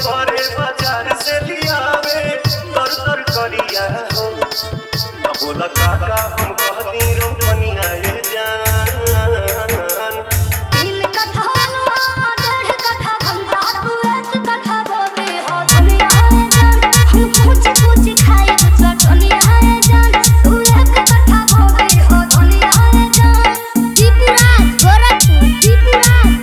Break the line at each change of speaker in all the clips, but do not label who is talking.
घरे बाजार से लियावे तर तर करिया हो बोला काका हम कहती रोपनिया ये जान
तीन कथा डेढ़ कथा भंगा तू एक कथा बोले हो दुनिया है जान हम कुछ कुछ खाए चटनिया है जान तू एक कथा बोले हो दुनिया है जान दीपराज गोरखपुर दीपराज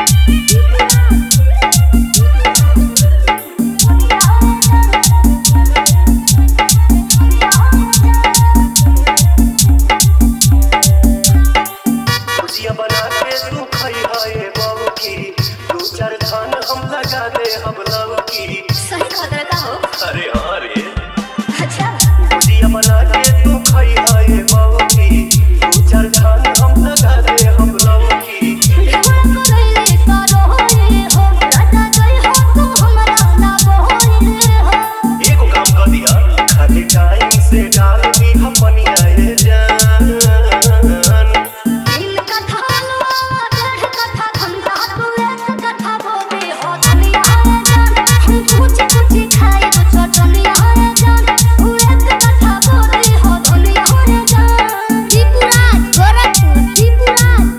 बना के तू खाई है बाबू की दो चार थान हम लगा दे हम लव की
सही खबर का हो
अरे हाँ रे
अच्छा
भुजिया बना के तू खाई है बाबू की दो चार थान हम लगा दे हम लव की
ढेवा करैले करो रे हो राजा जय हो तू हमरा ना बोले हो
एगो काम कर दिया खाली टाइम से डाल दी हम पनिया ये जान
तीन कथा डेढ़ कथा भंगा तू एक कथा बोले हो दुनिया है जान हम कुछ कुछ खाए चटनिया है जान तू एक कथा बोले हो दुनिया है जान दीपराज गोरखपुर दीपराज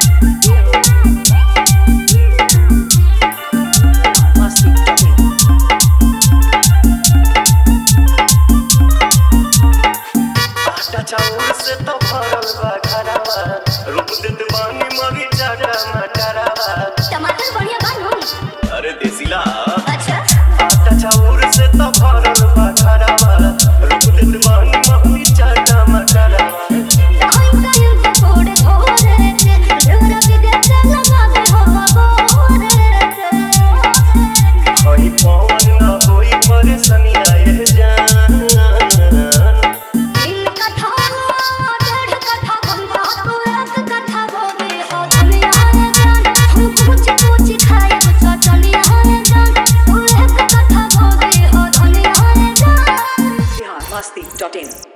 आटा चाउर से तो भरल बा घरवा रूप देत बानी मरी चाटा मटरवा
टमाटर बढ़िया बानू
अरे देसीला
अच्छा
आटा चाउर से तो भरल बा घरवा रूप देत बानी मरी चाटा मटरवा
हम कायल के कोड़े धोरे से देवरा के देते लगा दे हो बाबोरे
होई पवन न होई परेशानिया ये जान
तीन कथा डेढ़ कथा भंगा तू एक कथा बोले हो दुनिया है जान हम कुछ कुछ खाए चटनिया है जान तू एक कथा बोले हो दुनिया है जान
biharmasti.in